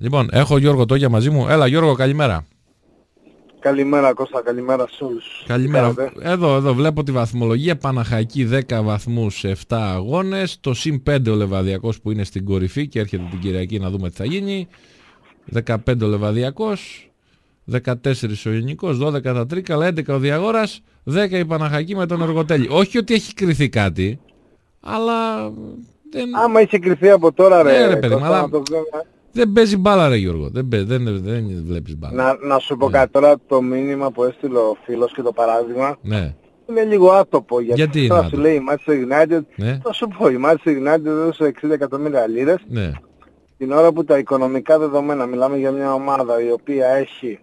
Λοιπόν, έχω Γιώργο Τόγια μαζί μου. Έλα Γιώργο, καλημέρα. Καλημέρα Κώστα, καλημέρα σε όλους. Καλημέρα. Εδώ βλέπω τη βαθμολογία. Παναχαϊκή 10 βαθμούς σε 7 αγώνες. Το συν 5 ο Λεβαδιακός που είναι στην κορυφή και έρχεται την Κυριακή να δούμε τι θα γίνει. 15 ο Λεβαδιακός, 14 ο Ιωνικός, 12 τα Τρίκαλα, 11 ο Διαγόρας, 10 η Παναχαϊκή με τον Εργοτέλη. Όχι ότι έχει κρυθεί κάτι, αλλά... Άμα είχε κρυθεί από τώρα ρε παιδί, αλλά... Δεν παίζει μπάλα ρε Γιώργο, δεν βλέπεις μπάλα. Να σου πω κάτι τώρα, το μήνυμα που έστειλε ο φίλος και το παράδειγμα είναι λίγο άτοπο. Γιατί τώρα σου λέει η Manchester United, θα σου πω, η Manchester United έδωσε 60 εκατομμύρια λίρες την ώρα που τα οικονομικά δεδομένα, μιλάμε για μια ομάδα η οποία έχει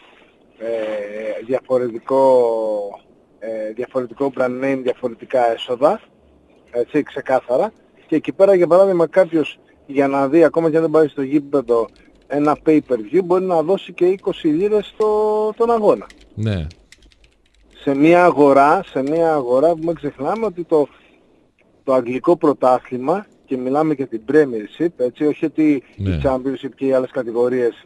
διαφορετικό brand name, διαφορετικά έσοδα, έτσι ξεκάθαρα, και εκεί πέρα για παράδειγμα κάποιος για να δει ακόμα και αν δεν πάει στο γήπεδο ένα pay-per-view μπορεί να δώσει και 20 λίρες τον αγώνα. Ναι. Σε μια αγορά που μην ξεχνάμε ότι το αγγλικό πρωτάθλημα, και μιλάμε και την Premiership, έτσι, όχι ότι η Championship και οι άλλες κατηγορίες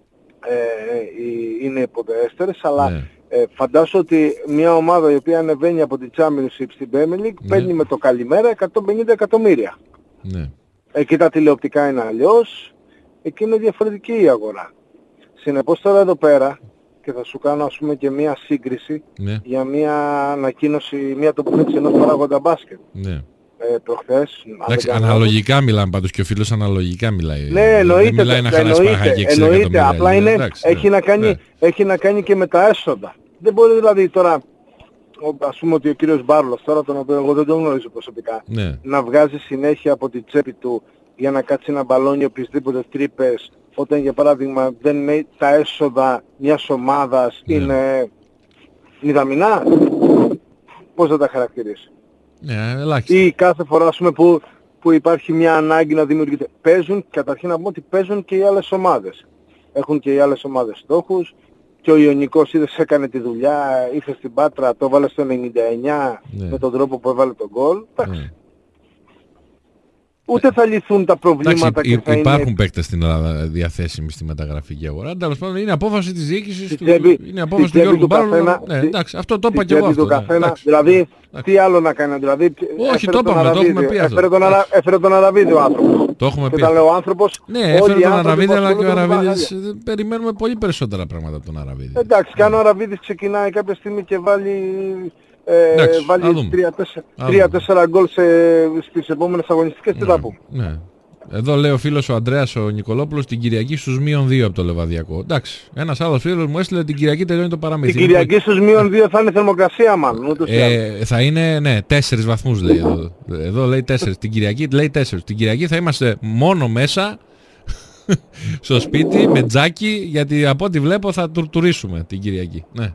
είναι υποδέστερες, αλλά φαντάσου ότι μια ομάδα η οποία ανεβαίνει από την Championship στην Premier League παίρνει με το καλημέρα 150 εκατομμύρια. Ναι. Εκεί τα τηλεοπτικά είναι αλλιώς, εκεί είναι διαφορετική η αγορά. Συνεπώς τώρα εδώ πέρα, και θα σου κάνω ας πούμε και μια σύγκριση για μια ανακοίνωση, μια τοποθέτηση ενός παράγοντα μπάσκετ. Ναι. Προχθές. Εντάξει, αναλογικά μιλάμε πάντως και ο φίλος αναλογικά μιλάει. Ναι, εννοείται. Δεν μιλάει να χαλάσει Παναχαϊκή 60 εκατομμύρια. Απλά έχει να κάνει και με τα έσοδα. Δεν μπορεί δηλαδή τώρα, ας πούμε ότι ο κύριος Μπάρλος, τώρα τον οποίο εγώ δεν τον γνωρίζω προσωπικά, να βγάζει συνέχεια από την τσέπη του για να κάτσει να μπαλώνει οποιασδήποτε τρύπες, όταν για παράδειγμα δεν είναι τα έσοδα μιας ομάδας είναι μηδαμινά. Πώς θα τα χαρακτηρίσει? Ή κάθε φορά ας πούμε, που υπάρχει μια ανάγκη να δημιουργείται. Καταρχήν να πούμε ότι παίζουν και οι άλλες ομάδες. Έχουν και οι άλλες ομάδες στόχους. Και ο Ιωνικός είδες έκανε τη δουλειά, ήρθε στην Πάτρα, το έβαλε στο 99 με τον τρόπο που έβαλε τον γκολ. Ούτε θα λυθούν τα προβλήματα. Υπάρχουν παίκτες στην Ελλάδα διαθέσιμοι στη μεταγραφική αγορά. Τέλος πάντων είναι απόφαση της διοίκησης, είναι απόφαση του Γιώργου Μπάρλου. Εντάξει, αυτό το είπα και εγώ αυτό. Δηλαδή, τι άλλο να κάνει, δηλαδή. Όχι, το είπαμε, το έχουμε πει αυτό. Έφερε τον Αραβίδη ο άνθρωπος. Το έχουμε πει. Και ο άνθρωπος. Ναι, έφερε τον Αραβίδη, αλλά και ο Αραβίδης περιμένουμε πολύ περισσότερα πράγματα από τον Αραβίδη. Εντάξει, και αν ο Αραβίδης ξεκινάει κάποια στιγμή και βάλει 3-4 γκολ στις επόμενες αγωνιστικές, τι θα πούμε. Ναι. Εδώ λέει ο φίλος ο Ανδρέας ο Νικολόπουλος την Κυριακή στους -2 από το Λεβαδιακό. Εντάξει, ένας άλλος φίλος μου έστειλε την Κυριακή τελειώνει το παραμύθι. Την Κυριακή στους -2 θα είναι θερμοκρασία μάλλον. Θα είναι 4 βαθμούς λέει εδώ. Εδώ λέει 4. Την Κυριακή λέει 4. Την Κυριακή θα είμαστε μόνο μέσα στο σπίτι με τζάκι, γιατί από ό,τι βλέπω θα τουρτουρίσουμε την Κυριακή. Ναι.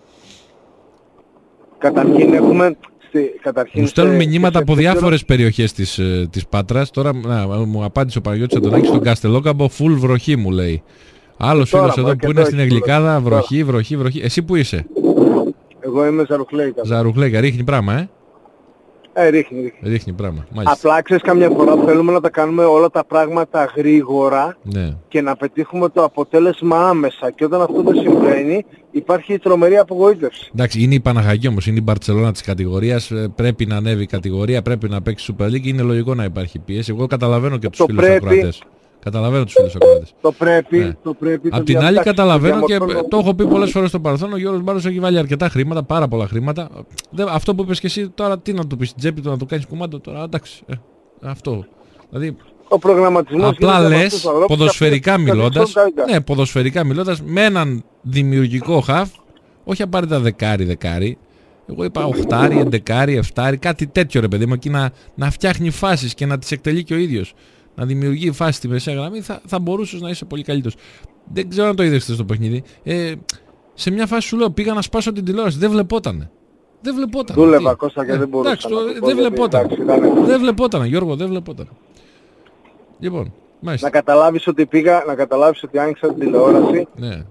Καταρχήν έχουμε... Μου στέλνουν μηνύματα από διάφορες περιοχές της Πάτρας. Τώρα μου απάντησε ο Παναγιώτης Αντωνάκης στον Καστελόκαμπο, full βροχή μου λέει. Άλλος φίλος εδώ που είναι στην Εγλικάδα, βροχή. Εσύ που είσαι? Εγώ είμαι Ζαρουχλέικα. Ζαρουχλέικα, ρίχνει πράγμα, ρίχνει πράγμα. Μάλιστα. Απλά ξέρεις καμιά φορά θέλουμε να τα κάνουμε όλα τα πράγματα γρήγορα και να πετύχουμε το αποτέλεσμα άμεσα. Και όταν αυτό δεν συμβαίνει υπάρχει τρομερή απογοήτευση. Εντάξει, είναι η Παναχαϊκή όμως, είναι η Μπαρτσελώνα της κατηγορίας. Πρέπει να ανέβει η κατηγορία, πρέπει να παίξει Super League. Είναι λογικό να υπάρχει πίεση. Εγώ καταλαβαίνω και τους φίλους ακροατές. Καταλαβαίνω τους φίλους ακροατές. Το πρέπει. Απ' την άλλη καταλαβαίνω και το έχω πει πολλές φορές στο παρελθόν, ο Γιώργος Μπάρος έχει βάλει αρκετά χρήματα, πάρα πολλά χρήματα. Αυτό που είπες και εσύ τώρα, τι να του πεις, τσέπη του να του κάνεις κουμάντο τώρα, εντάξει, αυτό. Δηλαδή, ο προγραμματισμός απλά λες, ποδοσφαιρικά μιλώντας, με έναν δημιουργικό χαφ, όχι απαραίτητα δεκάρι, εγώ είπα 8, 11, 7, κάτι τέτοιο ρε παιδί μου, εκεί να φτιάχνει φάσεις και να τις εκτελεί και ο ίδιος. Να δημιουργεί φάση στη μεσαία γραμμή, θα μπορούσες να είσαι πολύ καλύτερος. Δεν ξέρω αν το είδες στο παιχνίδι. Σε μια φάση σου λέω πήγα να σπάσω την τηλεόραση. Δεν βλεπότανε. Δούλευα Κώστα και δεν μπορούσα. Δεν βλεπότανε Γιώργο, δεν βλεπότανε. Λοιπόν, μάλιστα. Να καταλάβεις ότι άνοιξα την τηλεόραση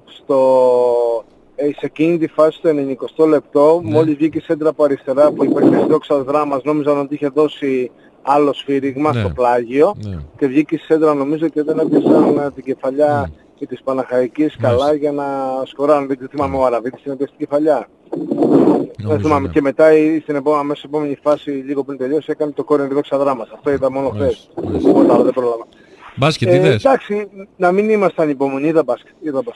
σε εκείνη τη φάση στο 90 λεπτό, μόλις βγήκε η σέντρα από αριστερά που υπάρχει στο δόξα δράμας, νόμιζαν ότι είχε δώσει άλλο σφύριγμα στο πλάγιο και βγήκε η σέντρα νομίζω και δεν έπιασαν την κεφαλιά της Παναχαϊκής καλά για να σκοράρουν. Δεν θυμάμαι ο Αραβίτης είναι στην κεφαλιά. Δεν θυμάμαι. Και μετά στην επόμενη φάση λίγο πριν τελειώσει έκανε το κόρνερ δόξα δράμας. Αυτό είδα μόνο χθες. Τίποτα άλλο δεν πρόλαβα. Μπάσκετ είδες? Εντάξει, να μην ήμασταν υπομονή, είδα μπάσκετ.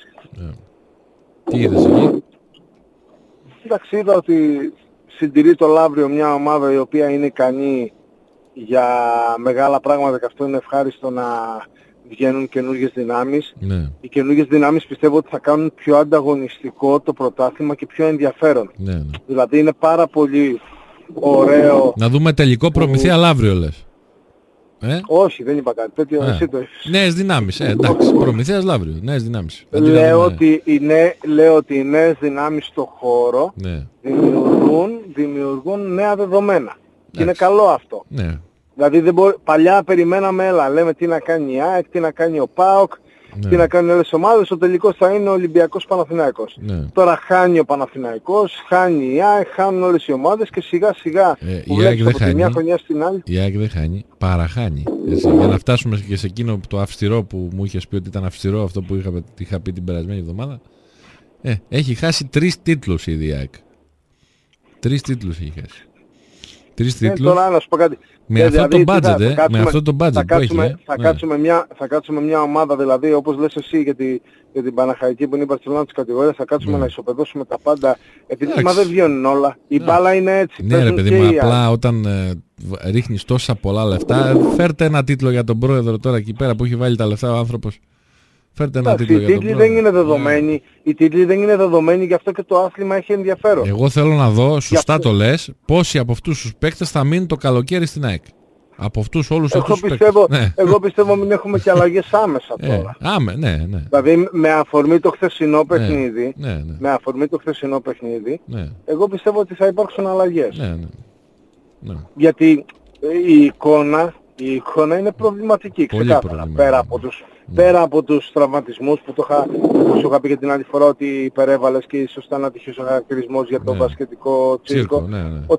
Τι είδες εκεί? Εντάξει, είδα ότι συντηρεί το Λαύριο μια ομάδα η οποία είναι ικανή για μεγάλα πράγματα και αυτό είναι ευχάριστο να βγαίνουν καινούργιες δυνάμεις. Ναι. Οι καινούργιες δυνάμεις πιστεύω ότι θα κάνουν πιο ανταγωνιστικό το πρωτάθλημα και πιο ενδιαφέρον. Ναι. Δηλαδή είναι πάρα πολύ ωραίο... Να δούμε τελικό Προμηθέα Λαύριο λες? Όχι, δεν είπα κάτι τέτοιο, εσύ το έχεις. Νέες δυνάμεις, εντάξει, Προμηθέας Λαύριο, νέες δυνάμεις. Λέω ότι οι νέες δυνάμεις στο χώρο δημιουργούν νέα δεδομένα. Και είναι καλό αυτό. Ναι. Δηλαδή παλιά περιμέναμε, λέμε τι να κάνει η ΑΕΚ, τι να κάνει ο ΠΑΟΚ, τι να κάνουν όλες τις ομάδες, ο τελικός θα είναι ο Ολυμπιακός Παναθηναϊκός. Τώρα χάνει ο Παναθηναϊκός, χάνει η ΑΕΚ, χάνουν όλες οι ομάδες και σιγά σιγά η ΑΕΚ δεν χάνει, μια χρονιά στην άλλη. Η ΑΕΚ δεν χάνει, παραχάνει. Έτσι, για να φτάσουμε και σε εκείνο το αυστηρό που μου είχες πει ότι ήταν αυστηρό αυτό που είχα πει την περασμένη εβδομάδα. Έχει χάσει 3 τίτλους ήδη η ΑΕΚ. 3 τίτλους έχει χάσει. 3 τίτλους. Τώρα να σου πω κάτι. Με αυτό το budget, με αυτό το budget που έχει. Θα κάτσουμε μια ομάδα, δηλαδή όπως λες εσύ για την Παναχαϊκή που είναι η Μπαρτσελόνα της κατηγορίας, θα κάτσουμε να ισοπεδώσουμε τα πάντα. Επειδή μα δεν βγαίνουν όλα. Η μπάλα είναι έτσι. Ναι ρε παιδί μου, απλά όταν ρίχνεις τόσα πολλά λεφτά, φέρτε ένα τίτλο για τον πρόεδρο τώρα εκεί πέρα που έχει βάλει τα λεφτά ο άνθρωπος. Φέρτε ένα τίτλο για τον πρόεδρο. Οι τίτλοι δεν είναι δεδομένοι, γι' αυτό και το άθλημα έχει ενδιαφέρον. Εγώ θέλω να δω, σωστά το λες, πόσοι από αυτούς τους παίκτες θα μείνουν το καλοκαίρι στην ΑΕΚ. Από αυτούς όλους αυτούς τους παίκτες. Εγώ πιστεύω μην έχουμε και αλλαγές άμεσα τώρα. Ναι. Δηλαδή με αφορμή το χθεσινό παιχνίδι, εγώ πιστεύω ότι θα υπάρξουν αλλαγές. Ναι. Γιατί η εικόνα είναι προβληματική, ξεκάθαρα. Πέρα από τους τραυματισμούς που σου είχα πει και την άλλη φορά ότι υπερέβαλες και ίσως ήταν ατυχής ο χαρακτηρισμός για το μπασκετικό τσίρκο.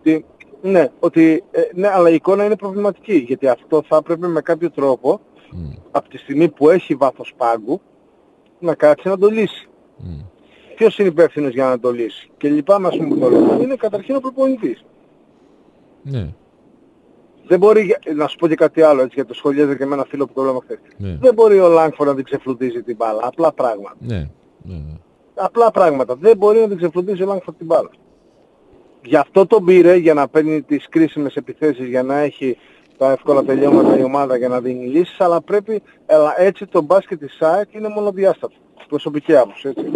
Ναι, αλλά η εικόνα είναι προβληματική, γιατί αυτό θα πρέπει με κάποιο τρόπο, από τη στιγμή που έχει βάθος πάγκου, να κάτσει να το λύσει. Ποιος είναι υπεύθυνος για να το λύσει? Και λυπάμαι ας πούμε που το λέω, είναι καταρχήν ο προπονητής. Ναι. Δεν μπορεί, να σου πω και κάτι άλλο, έτσι, γιατί το σχολιάζε και με ένα φίλο που το λέμε χθες. Δεν μπορεί ο Λάγκφορντ να την ξεφλουδίζει την μπάλα, απλά πράγματα. Απλά πράγματα. Δεν μπορεί να την ξεφλουδίζει ο Λάγκφορντ την μπάλα. Γι' αυτό τον πήρε, για να παίρνει τις κρίσιμες επιθέσεις, για να έχει τα εύκολα τελειώματα η ομάδα για να δίνει λύσεις, αλλά έτσι το μπάσκετ της ΑΕΚ είναι μονοδιάστατο. Προσωπική άποψη, έτσι.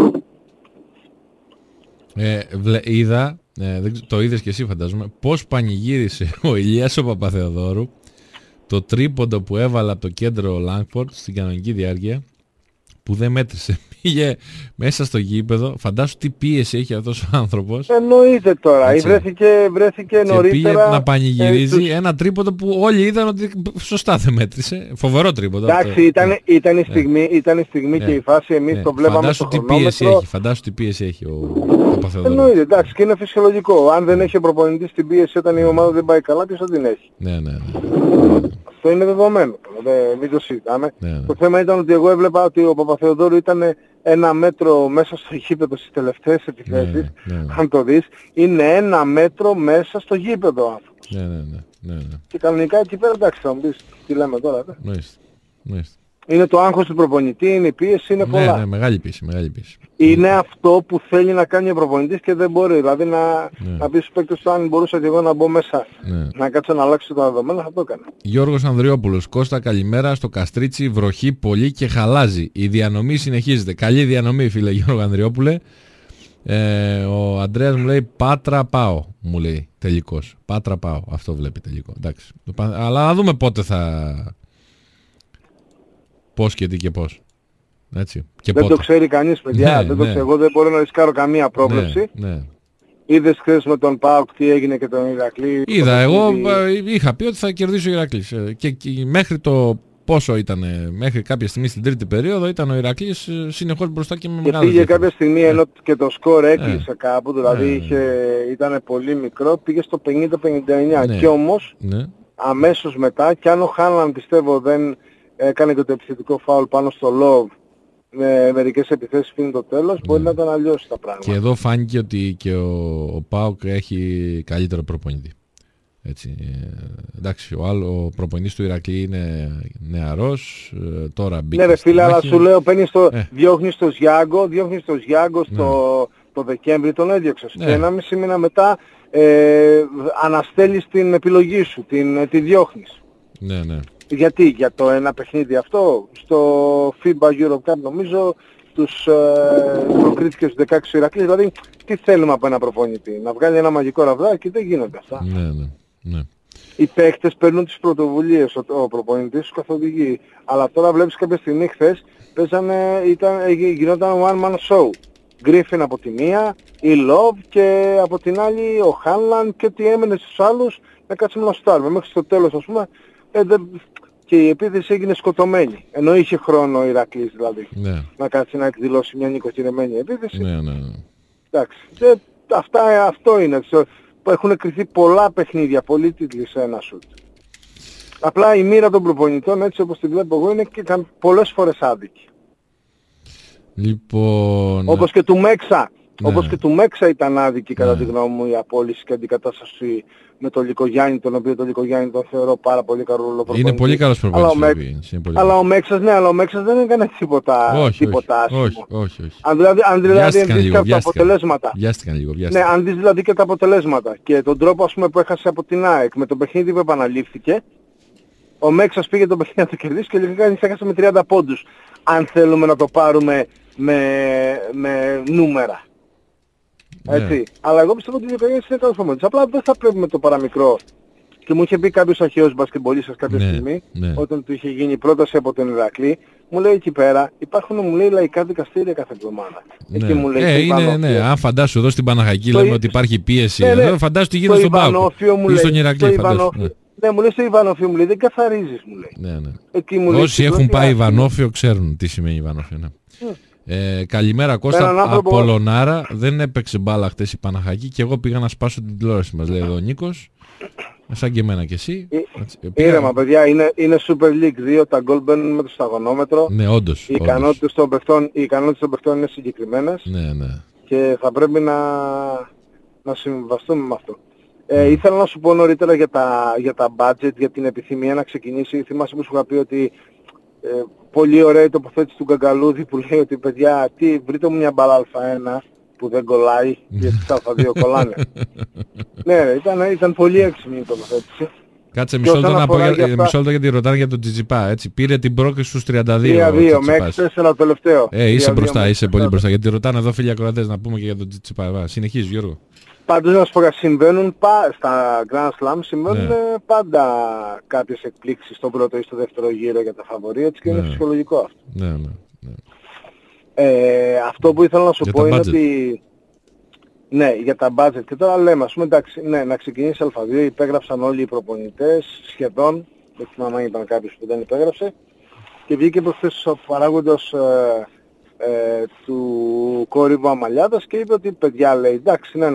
Είδα, το είδες και εσύ φαντάζομαι, πώς πανηγύρισε ο Ηλίας ο Παπαθεοδόρου το τρίποντο που έβαλε από το κέντρο ο Λάγκφορντ στην κανονική διάρκεια, που δεν μέτρησε. Πήγε μέσα στο γήπεδο, φαντάσου τι πίεση έχει αυτός ο άνθρωπος. Εννοείται τώρα, βρέθηκε νωρίτερα. Και πήγε να πανηγυρίζει ένα τρίποντο που όλοι είδαν ότι σωστά δεν μέτρησε. Φοβερό τρίποντο. Εντάξει, ήταν η στιγμή και η φάση, εμείς το βλέπαμε στο χρονόμετρο. Φαντάσου τι πίεση έχει ο Παπαθεοδόρου. Εννοείται, εντάξει, και είναι φυσιολογικό. Αν δεν έχει ο προπονητής την πίεση όταν η ομάδα δεν πάει καλά, ποιος θα την έχει? Ναι. Αυτό είναι δεδομένο. Μην το συζητάμε. Το θέμα ήταν ότι εγώ έβλεπα ότι ο Παπαθεοδόρου ήταν 1 μέτρο μέσα στο γήπεδο στις τελευταίες επιθέσεις. Αν το δεις, είναι 1 μέτρο μέσα στο γήπεδο ο άνθρωπος. Ναι. Και κανονικά εκεί πέρα, εντάξει, θα μου πεις τι λέμε τώρα. Μάλιστα. Είναι το άγχος του προπονητή, είναι η πίεση, είναι πολλά. Ναι, μεγάλη πίεση. Είναι αυτό που θέλει να κάνει ο προπονητής και δεν μπορεί. Δηλαδή να πει στους παίκτες, αν μπορούσα και εγώ να μπω μέσα, να κάτσω να αλλάξω τα δεδομένα, θα το έκανα. Γιώργος Ανδριόπουλος, Κώστα καλημέρα, στο Καστρίτσι βροχή πολύ και χαλάζει. Η διανομή συνεχίζεται. Καλή διανομή φίλε Γιώργο Ανδριόπουλε. Ο Αντρέας μου λέει Πάτρα πάω, μου λέει τελικός. Πάτρα πάω, αυτό βλέπει τελικό. Εντάξει. Αλλά να δούμε πότε θα... Πώς και τι και πώς. Έτσι. Και δεν το ξέρει κανείς, παιδιά. Εγώ δεν μπορώ να ρισκάρω καμία πρόβλεψη. Είδες χθες με τον ΠΑΟΚ τι έγινε και τον Ηρακλή? Είδα, εγώ είχα πει ότι θα κερδίσει ο Ηρακλής. Και μέχρι το πόσο ήταν, μέχρι κάποια στιγμή στην τρίτη περίοδο ήταν ο Ηρακλής συνεχώς μπροστά και με μεγάλο. Και πήγε κάποια στιγμή ενώ και το σκορ έκλεισε κάπου, δηλαδή ήταν πολύ μικρό, πήγε στο 50-59 και όμως αμέσως μετά, και αν ο Χάλαντ πιστεύω δεν έκανε και το επιθετικό φάουλ πάνω στο Love, με μερικές επιθέσεις πριν το τέλος, μπορεί να ήταν αλλιώς τα πράγματα. Και εδώ φάνηκε ότι και ο ΠΑΟΚ έχει καλύτερο προπονητή. Έτσι, εντάξει, ο προπονητής του Ηρακλή είναι νεαρός, τώρα μπήκε. Ναι ρε φίλε, αλλά σου λέω, διώχνεις το Γιάγκο το Δεκέμβρη, τον έδιωξες. Και 1,5 μήνα μετά αναστέλεις την επιλογή σου, τη διώχνεις. Ναι, ναι. Γιατί, για το ένα παιχνίδι αυτό, στο FIBA Europe Cup νομίζω τους προκρίθηκε στους 16 ο Ηρακλής, δηλαδή τι θέλουμε από ένα προπονητή, να βγάλει ένα μαγικό ραβδάκι, δεν γίνονται αυτά. Ναι, ναι, ναι. Οι παίκτες παίρνουν τις πρωτοβουλίες, ο προπονητής τους καθοδηγεί, αλλά τώρα βλέπεις κάποια στιγμή χθες γινόταν one man show. Γκρίφιν από τη μία, η Love και από την άλλη ο Χάνλαντ, και τι έμενε στους άλλους να κάτσουμε να σουτάρουμε. Μέχρι στο τέλος ας πούμε και η επίθεση έγινε σκοτωμένη. Ενώ είχε χρόνο ο Ηρακλής δηλαδή να κάτσει να εκδηλώσει μια νοικοκυρεμένη επίθεση. Ναι, ναι. Εντάξει. Αυτό είναι. Έχουν κρυθεί πολλά παιχνίδια, πολλοί τίτλοι σε ένα σουτ. Απλά η μοίρα των προπονητών, έτσι όπως τη βλέπω εγώ, είναι και πολλές φορές άδικη. Λοιπόν... Όπως και του Μέξα. Ναι. Όπως και του Μέξα ήταν άδικη κατά τη γνώμη μου η απόλυση και αντικατάσταση με τον Λικογιάννη, τον οποίο τον Λικογιάννη τον θεωρώ πάρα πολύ καλό προπονητή. Είναι πολύ καλός προπονητής. Αλλά ο Μέξας δεν έκανε τίποτα άσχημο. Όχι. Αν δηλαδή δεις και τα αποτελέσματα. Βιάστηκαν λίγο. Ναι, αν δεις δηλαδή και τα αποτελέσματα και τον τρόπο ας πούμε που έχασε από την ΑΕΚ με το παιχνίδι που επαναλήφθηκε, ο Μέξας πήγε το παιχνίδι να το κερδίσει και ο Λικογιάννης έχασε με 30 πόντους. Αν θέλουμε να το πάρουμε με νούμερα. Έτσι. Αλλά εγώ πιστεύω ότι ο Λικογιάννης είναι καλός προπονητής. Απλά δεν θα πρέπει με το παραμικρό. Και μου είχε πει κάποιος αρχαίος μπασκετμπολίστας κάποια στιγμή, όταν του είχε γίνει πρόταση από τον Ηρακλή, μου λέει εκεί πέρα υπάρχουν, μου λέει, λαϊκά δικαστήρια κάθε εβδομάδα. Εκεί μου λέει, ναι. Αν φαντάσου εδώ στην Παναχαϊκή λέμε ότι υπάρχει πίεση, φαντάσου τι γίνεται στον ΠΑΟΚ ή στον Ηρακλή. Ναι, μου λέει στο Ιβανόφιο, μου λέει, δεν καθαρίζεις, μου λέει. Ναι. Όσοι έχουν πάει Ιβανόφιο ξέρουν τι σημαίνει Ιβανόφιο. Καλημέρα Κώστα, Απολωνάρα, δεν έπαιξε μπάλα χτες η Παναχαϊκή και εγώ πήγα να σπάσω την τηλεόραση μας, λέει εδώ ο Νίκος, σαν και εμένα και εσύ. Ήρεμα παιδιά, είναι Super League 2, τα γκολ μπαίνουν με το σταγονόμετρο. Ναι, όντως. Οι ικανότητες των παιχτών είναι συγκεκριμένες. Ναι. Και θα πρέπει να συμβαστούμε με αυτό. Ήθελα να σου πω νωρίτερα για τα budget, για την επιθυμία να ξεκινήσει. Θυμάσαι που σου είχα πει ότι πολύ ωραία η τοποθέτηση του Γκαγκαλούδη που λέει ότι παιδιά, βρείτε μου μια μπάλα Α1 που δεν κολλάει, γιατί τις Α2 κολλάνε. Ναι, ήταν πολύ έξυπνη η τοποθέτηση. Κάτσε μισό λεπτό γιατί ρωτάνε για τον Τζιτζιπά, έτσι. Πήρε την πρόκριση στους 32. 3-2, με 6-4 τελευταίο. Είσαι μπροστά, είσαι πολύ μπροστά. Γιατί ρωτάνε εδώ φίλοι ακροατές να πούμε και για τον Τζιτζιπά. Συνεχίζεις Γιώργο. Πάντως να σου πω, συμβαίνουν στα Grand Slam συμβαίνουν πάντα κάποιες εκπλήξεις στον πρώτο ή στο δεύτερο γύρο για τα φαβορί, έτσι, και είναι φυσιολογικό αυτό. Ναι. Αυτό που ήθελα να σου πω είναι ότι ναι, για τα budget, και τώρα λέμε, ας πούμε, εντάξει, ναι, να ξεκινήσει Α2, υπέγραψαν όλοι οι προπονητές, σχεδόν, δεν θυμάμαι αν ήταν κάποιος που δεν υπέγραψε, και βγήκε προχθές ο παράγοντας του Κόρυβου Αμαλιάδας και είπε ότι παιδιά, λέει, εντάξει, ναι,